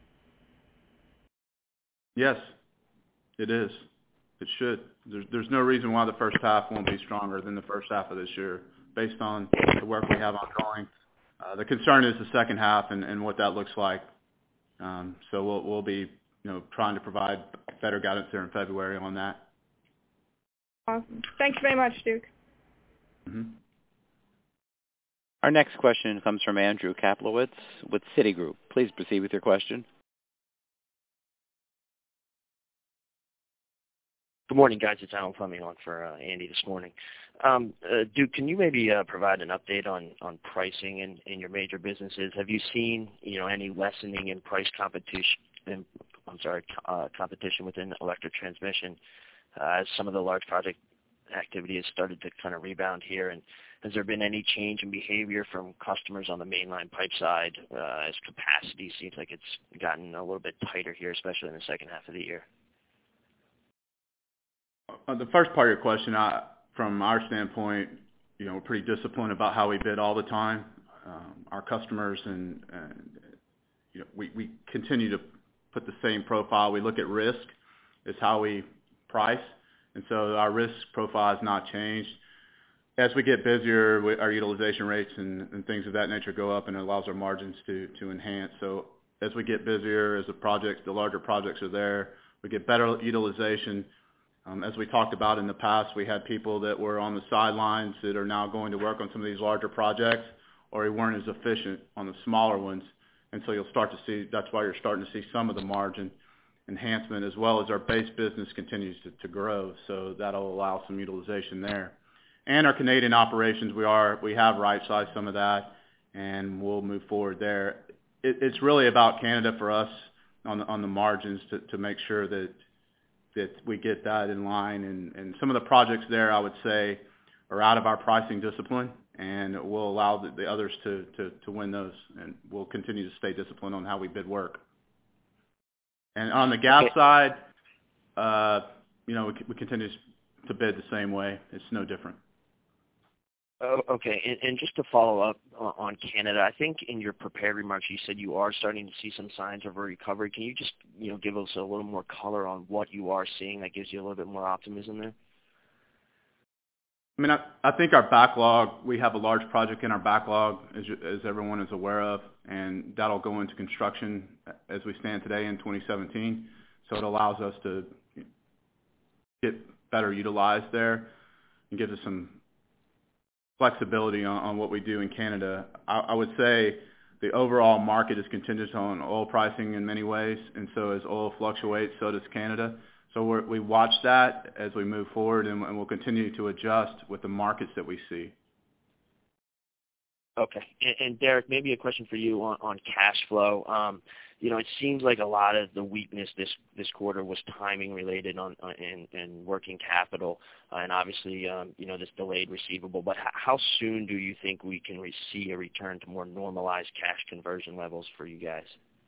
Yes, it is. It should. There's no reason why the first half won't be stronger than the first half of this year based on the work we have ongoing. The concern is the second half and what that looks like. So we'll be trying to provide better guidance there in February on that. Awesome. Thank you very much, Duke. Mm-hmm. Our next question comes from Andrew Kaplowitz with Citigroup. Please proceed with your question. Good morning, guys. It's Alan Fleming on for Andy this morning. Duke, can you maybe provide an update on pricing in your major businesses? Have you seen any lessening in price competition? Competition within electric transmission as some of the large project activity has started to kind of rebound here, and has there been any change in behavior from customers on the mainline pipe side as capacity seems like it's gotten a little bit tighter here, especially in the second half of the year? The first part of your question, from our standpoint, we're pretty disciplined about how we bid all the time. Our customers and we continue to put the same profile. We look at risk is how we price, and so our risk profile has not changed. As we get busier, our utilization rates and things of that nature go up, and it allows our margins to enhance. So as we get busier, as the larger projects are there, we get better utilization. As we talked about in the past, we had people that were on the sidelines that are now going to work on some of these larger projects, or they weren't as efficient on the smaller ones. And so you'll start to see, that's why you're starting to see some of the margin enhancement, as well as our base business continues to grow. So that'll allow some utilization there. And our Canadian operations, we have right-sized some of that, and we'll move forward there. It's really about Canada for us on the margins to make sure that we get that in line. And some of the projects there, I would say, are out of our pricing discipline, and we'll allow the others to win those. And we'll continue to stay disciplined on how we bid work. And on the gas side, we continue to bid the same way. It's no different. Oh, okay. And just to follow up on Canada, I think in your prepared remarks you said you are starting to see some signs of a recovery. Can you just give us a little more color on what you are seeing that gives you a little bit more optimism there? I mean, I think our backlog, we have a large project in our backlog, as everyone is aware of, and that'll go into construction as we stand today in 2017. So it allows us to get better utilized there and gives us some flexibility on what we do in Canada. I would say the overall market is contingent on oil pricing in many ways, and so as oil fluctuates, so does Canada. So we watch that as we move forward, and we'll continue to adjust with the markets that we see. Okay. And Derek, maybe a question for you on cash flow. It seems like a lot of the weakness this quarter was timing related in working capital, and obviously this delayed receivable. But how soon do you think we can see a return to more normalized cash conversion levels for you guys?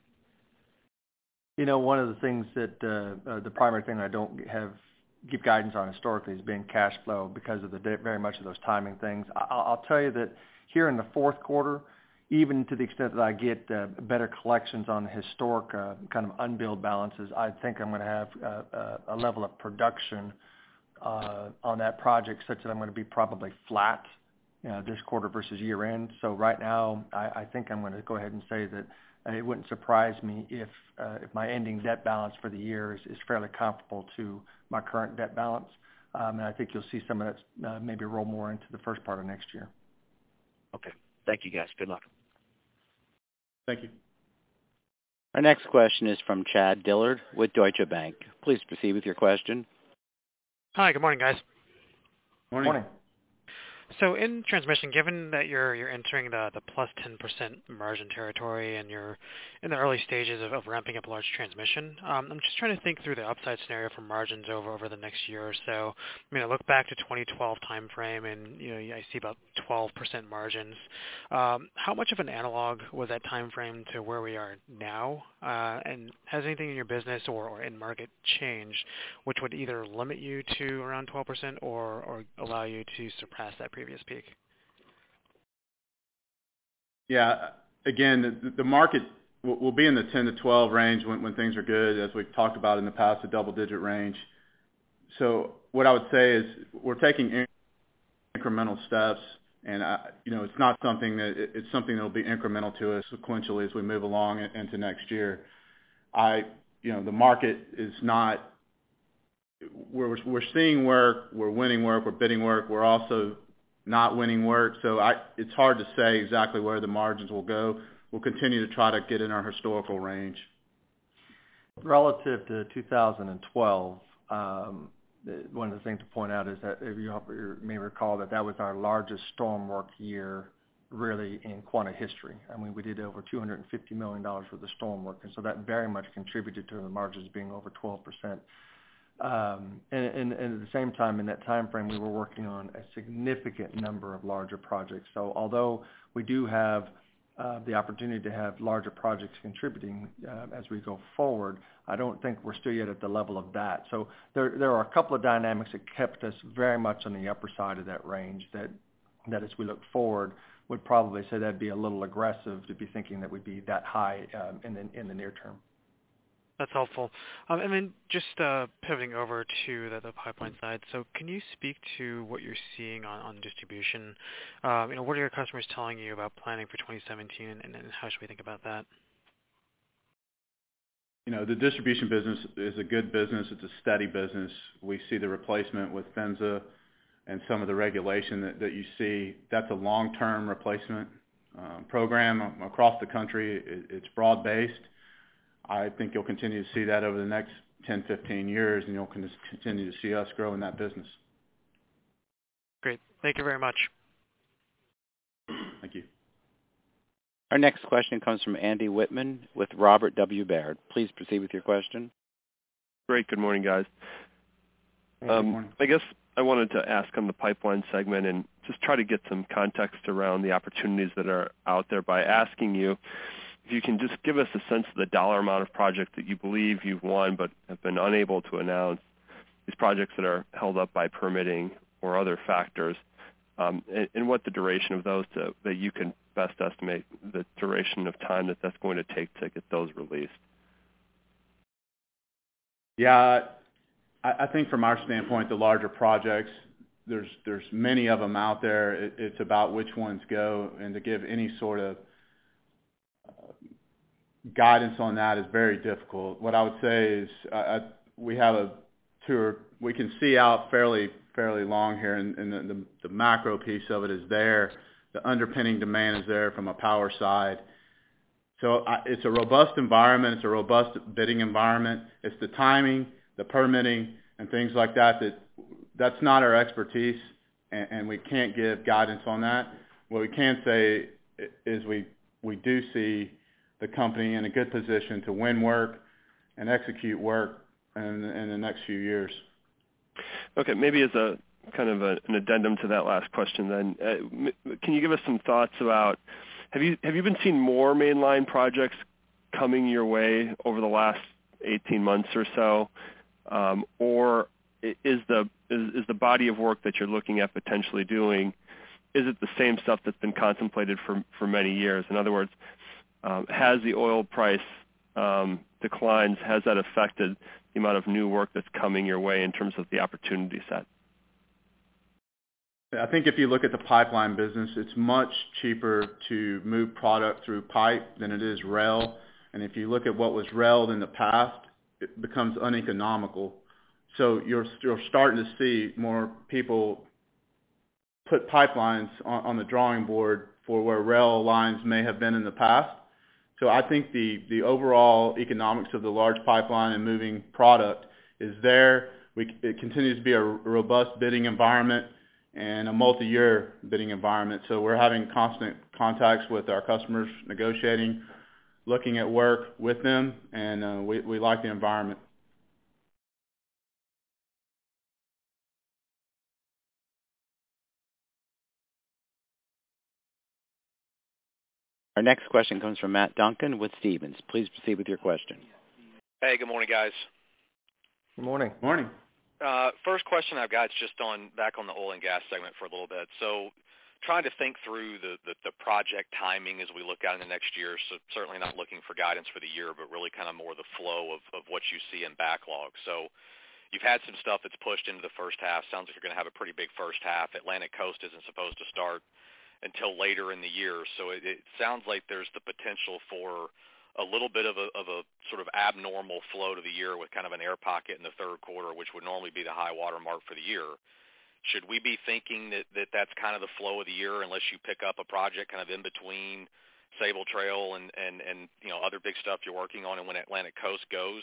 One of the things that the primary thing I don't give guidance on historically has been cash flow because of very much of those timing things. I'll tell you that here in the fourth quarter, even to the extent that I get better collections on historic kind of unbilled balances, I think I'm going to have a level of production on that project such that I'm going to be probably flat this quarter versus year end. So right now, I think I'm going to go ahead and say that it wouldn't surprise me if my ending debt balance for the year is fairly comparable to my current debt balance. And I think you'll see some of that maybe roll more into the first part of next year. Okay. Thank you, guys. Good luck. Thank you. Our next question is from Chad Dillard with Deutsche Bank. Please proceed with your question. Hi, good morning, guys. Morning. So in transmission, given that you're entering the plus 10% margin territory and you're in the early stages of ramping up large transmission, I'm just trying to think through the upside scenario for margins over the next year or so. I mean, I look back to 2012 timeframe, and I see about 12% margins. How much of an analog was that timeframe to where we are now? And has anything in your business or in market changed, which would either limit you to around 12% or allow you to surpass that previous peak? Yeah, again, the market will be in the 10 to 12 range when things are good, as we've talked about in the past, a double-digit range. So what I would say is we're taking incremental steps, and it's not something it's something that will be incremental to us sequentially as we move along into next year. The market is not. We're seeing work, we're winning work, we're bidding work, we're also not winning work. So it's hard to say exactly where the margins will go. We'll continue to try to get in our historical range. Relative to 2012, one of the things to point out is that if you may recall that was our largest storm work year really in Quanta history. I mean, we did over $250 million worth of storm work, and so that very much contributed to the margins being over 12%. And at the same time, in that time frame, we were working on a significant number of larger projects. So although we do have the opportunity to have larger projects contributing as we go forward, I don't think we're still yet at the level of that. So there are a couple of dynamics that kept us very much on the upper side of that range that as we look forward would probably say that'd be a little aggressive to be thinking that we'd be that high in the near term. That's helpful. And then just pivoting over to the pipeline side. So can you speak to what you're seeing on distribution? What are your customers telling you about planning for 2017, and how should we think about that? The distribution business is a good business. It's a steady business. We see the replacement with PHMSA and some of the regulation that you see. That's a long-term replacement program across the country. It's broad-based. I think you'll continue to see that over the next 10, 15 years, and you'll continue to see us grow in that business. Great. Thank you very much. Thank you. Our next question comes from Andy Whitman with Robert W. Baird. Please proceed with your question. Great. Good morning, guys. Good morning. I guess I wanted to ask on the pipeline segment and just try to get some context around the opportunities that are out there by asking you if you can just give us a sense of the dollar amount of projects that you believe you've won but have been unable to announce, these projects that are held up by permitting or other factors, and what the duration of those that you can best estimate the duration of time that's going to take to get those released. Yeah, I think from our standpoint, the larger projects, there's many of them out there. It's about which ones go, and to give any sort of guidance on that is very difficult. What I would say is we have a tour. We can see out fairly long here, and the macro piece of it is there. The underpinning demand is there from a power side. So it's a robust environment. It's a robust bidding environment. It's the timing, the permitting, and things like that. That's not our expertise, and we can't give guidance on that. What we can say is we do see the company in a good position to win work and execute work in the next few years. Okay, maybe as a kind of an addendum to that last question then, can you give us some thoughts about, have you been seeing more mainline projects coming your way over the last 18 months or so, or is the body of work that you're looking at potentially doing, is it the same stuff that's been contemplated for many years? In other words, has the oil price declines, has that affected the amount of new work that's coming your way in terms of the opportunity set? I think if you look at the pipeline business, it's much cheaper to move product through pipe than it is rail. And if you look at what was railed in the past, it becomes uneconomical. So you're starting to see more people put pipelines on the drawing board for where rail lines may have been in the past. So I think the overall economics of the large pipeline and moving product is there. It continues to be a robust bidding environment and a multi-year bidding environment. So we're having constant contacts with our customers, negotiating, looking at work with them, and we like the environment. Our next question comes from Matt Duncan with Stephens. Please proceed with your question. Hey, good morning, guys. Good morning. Morning. First question I've got is just back on the oil and gas segment for a little bit. So trying to think through the project timing as we look out in the next year, so certainly not looking for guidance for the year, but really kind of more the flow of what you see in backlog. So you've had some stuff that's pushed into the first half. Sounds like you're going to have a pretty big first half. Atlantic Coast isn't supposed to start until later in the year. So it sounds like there's the potential for a little bit of a sort of abnormal flow to the year with kind of an air pocket in the third quarter, which would normally be the high water mark for the year. Should we be thinking that that's kind of the flow of the year unless you pick up a project kind of in between Sable Trail and you know, other big stuff you're working on and when Atlantic Coast goes?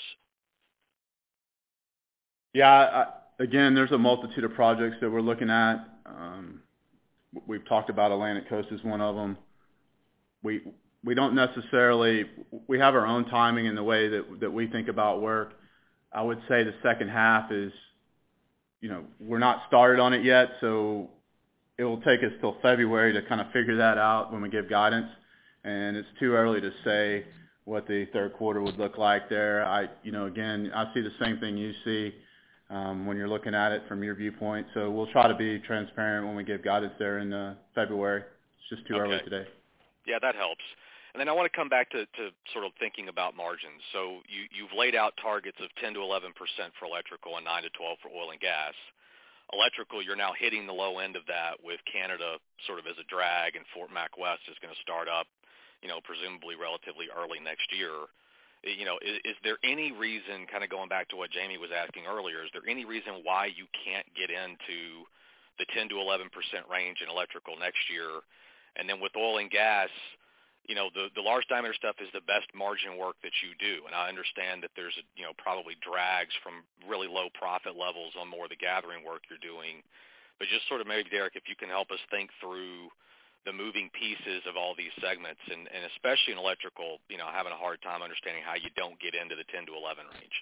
Yeah, again, there's a multitude of projects that we're looking at. We've talked about Atlantic Coast as one of them. We don't necessarily, we have our own timing in the way that we think about work. I would say the second half is, you know, we're not started on it yet, so it will take us till February to kind of figure that out when we give guidance. And it's too early to say what the third quarter would look like there. Again, I see the same thing you see when you're looking at it from your viewpoint. So we'll try to be transparent when we give guidance there in February. It's just too early today. Yeah, that helps. And then I want to come back to sort of thinking about margins. So you've laid out targets of 10 to 11% for electrical and 9 to 12 for oil and gas. Electrical, you're now hitting the low end of that with Canada sort of as a drag, and Fort Mac West is going to start up, you know, presumably relatively early next year. You know, is there any reason, kind of going back to what Jamie was asking earlier, is there any reason why you can't get into the 10 to 11% range in electrical next year? And then with oil and gas, you know, the large diameter stuff is the best margin work that you do. And I understand that there's, you know, probably drags from really low profit levels on more of the gathering work you're doing. But just sort of maybe, Derek, if you can help us think through the moving pieces of all these segments, and especially in electrical, you know, having a hard time understanding how you don't get into the 10 to 11 range.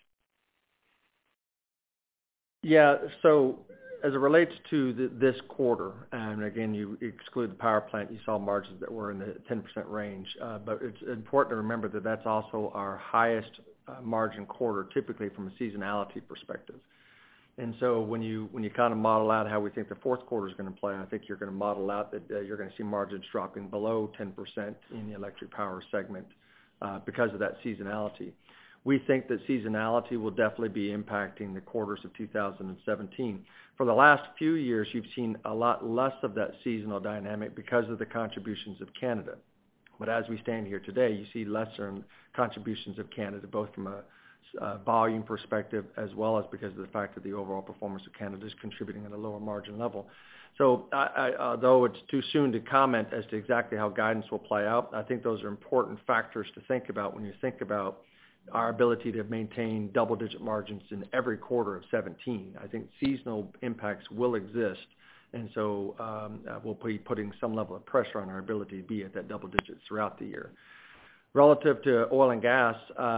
Yeah, so as it relates to this quarter, and again, you exclude the power plant, you saw margins that were in the 10% range. But it's important to remember that that's also our highest margin quarter, typically from a seasonality perspective. And so when you kind of model out how we think the fourth quarter is going to play, I think you're going to model out that you're going to see margins dropping below 10% in the electric power segment because of that seasonality. We think that seasonality will definitely be impacting the quarters of 2017. For the last few years, you've seen a lot less of that seasonal dynamic because of the contributions of Canada. But as we stand here today, you see lesser contributions of Canada, both from a volume perspective as well as because of the fact that the overall performance of Canada is contributing at a lower margin level. So although it's too soon to comment as to exactly how guidance will play out, I think those are important factors to think about when you think about our ability to maintain double-digit margins in every quarter of 17. I think seasonal impacts will exist, and so we'll be putting some level of pressure on our ability to be at that double digits throughout the year. Relative to oil and gas,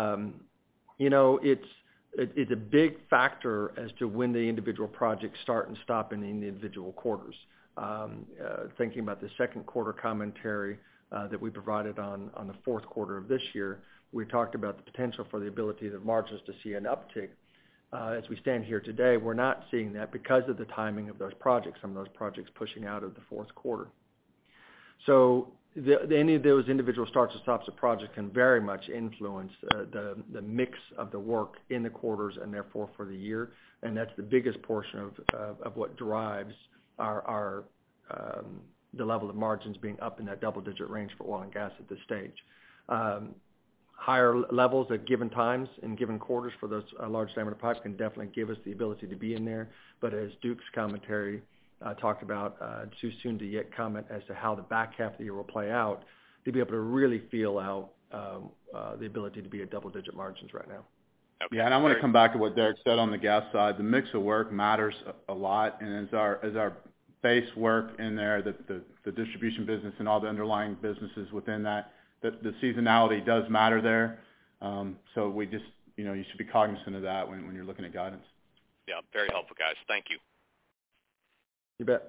it's a big factor as to when the individual projects start and stop in the individual quarters. Thinking about the second quarter commentary that we provided on the fourth quarter of this year, we talked about the potential for the ability of margins to see an uptick. As we stand here today, we're not seeing that because of the timing of those projects, some of those projects pushing out of the fourth quarter. So any of those individual starts and stops of projects can very much influence the mix of the work in the quarters and therefore for the year, and that's the biggest portion of what drives our the level of margins being up in that double-digit range for oil and gas at this stage. Higher levels at given times in given quarters for those large diameter pipes can definitely give us the ability to be in there, but as Duke's commentary talked about, too soon to yet comment as to how the back half of the year will play out to be able to really feel out the ability to be at double-digit margins right now. Okay. Yeah, and I want to come back to what Derek said on the gas side. The mix of work matters a lot, and as our base work in there, the distribution business and all the underlying businesses within that, the seasonality does matter there. So we just, you should be cognizant of that when you're looking at guidance. Yeah, very helpful, guys. Thank you. You bet.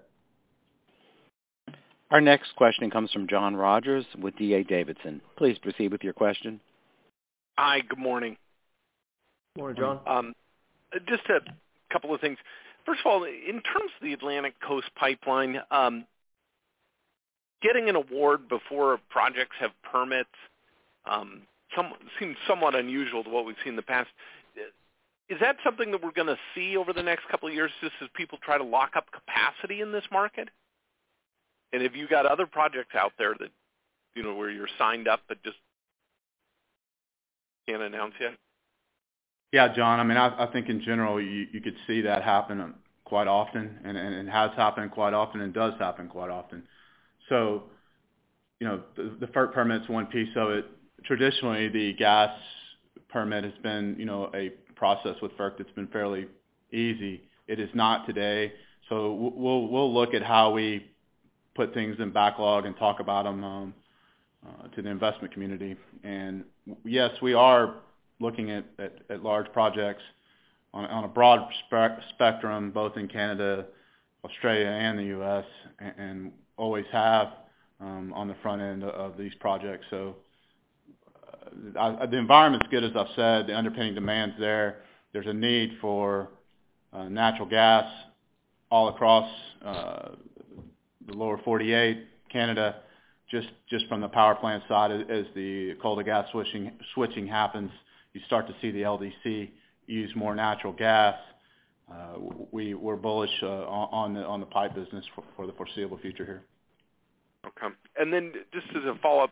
Our next question comes from John Rogers with D.A. Davidson. Please proceed with your question. Hi, good morning. Morning, John. Just a couple of things. First of all, in terms of the Atlantic Coast Pipeline, getting an award before projects have permits seems somewhat unusual to what we've seen in the past. Is that something that we're going to see over the next couple of years just as people try to lock up capacity in this market? And have you got other projects out there that, where you're signed up but just can't announce yet? Yeah, John. I mean, I think in general you could see that happen quite often, and it has happened quite often and does happen quite often. So, the FERC permit's one piece of it. Traditionally, the gas permit has been, a process with FERC that's been fairly easy. It is not today. So we'll look at how we put things in backlog and talk about them to the investment community. And yes, we are looking at large projects on a broad spectrum, both in Canada, Australia, and the U.S., and always have on the front end of these projects. So the environment's good, as I've said. The underpinning demand's there. There's a need for natural gas all across the lower 48, Canada, just from the power plant side. As the coal to gas switching happens, you start to see the LDC use more natural gas. We're bullish on the pipe business for the foreseeable future here. Okay. And then just as a follow-up,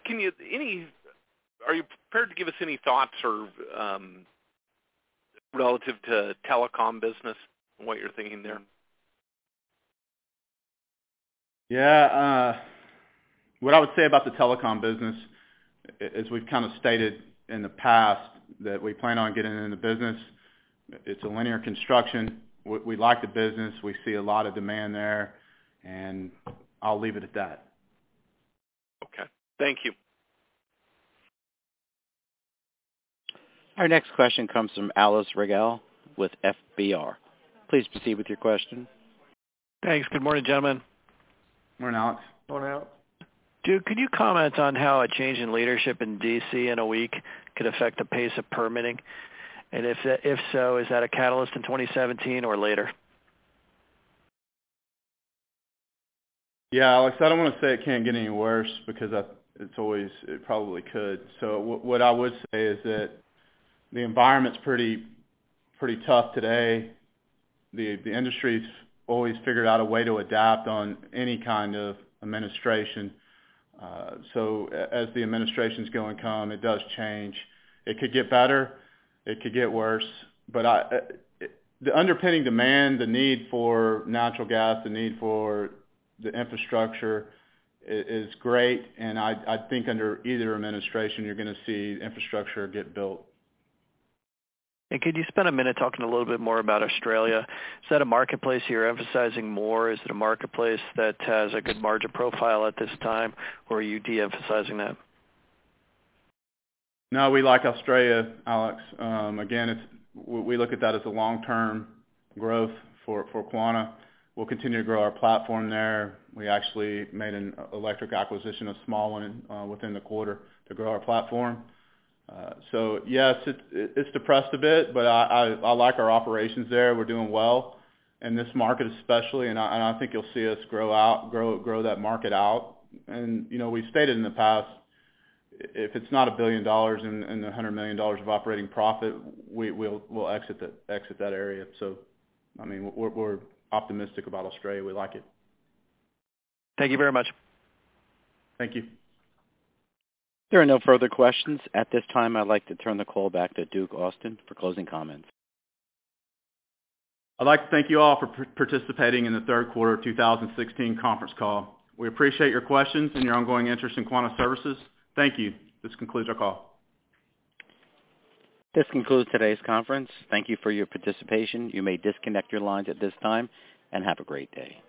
are you prepared to give us any thoughts or relative to telecom business and what you're thinking there? Yeah. What I would say about the telecom business, as we've kind of stated in the past, that we plan on getting in the business. It's a linear construction. We like the business. We see a lot of demand there, and I'll leave it at that. Okay. Thank you. Our next question comes from Alice Regel with FBR. Please proceed with your question. Thanks. Good morning, gentlemen. Morning, Alex. Morning, Alex. Duke, could you comment on how a change in leadership in D.C. in a week could affect the pace of permitting? And if so, is that a catalyst in 2017 or later? Yeah, Alex, I don't want to say it can't get any worse because it probably could. So what I would say is that the environment's pretty tough today. The industry's always figured out a way to adapt on any kind of administration. So as the administration's go and come, it does change. It could get better, it could get worse. But the underpinning demand, the need for natural gas, the need for the infrastructure is great, and I think under either administration you're going to see infrastructure get built. And could you spend a minute talking a little bit more about Australia? Is that a marketplace you're emphasizing more? Is it a marketplace that has a good margin profile at this time, or are you de-emphasizing that? No, we like Australia, Alex. Again, we look at that as a long-term growth for Quanta. We'll continue to grow our platform there. We actually made an electric acquisition, a small one, within the quarter to grow our platform. So yes, it's depressed a bit, but I like our operations there. We're doing well in this market especially, and I think you'll see us grow that market out. And we've stated in the past, if it's not $1 billion and $100 million of operating profit, we'll exit that area. So, I mean, we're optimistic about Australia. We like it. Thank you very much. Thank you. There are no further questions. At this time, I'd like to turn the call back to Duke Austin for closing comments. I'd like to thank you all for participating in the third quarter 2016 conference call. We appreciate your questions and your ongoing interest in Quanta Services. Thank you. This concludes our call. This concludes today's conference. Thank you for your participation. You may disconnect your lines at this time, and have a great day.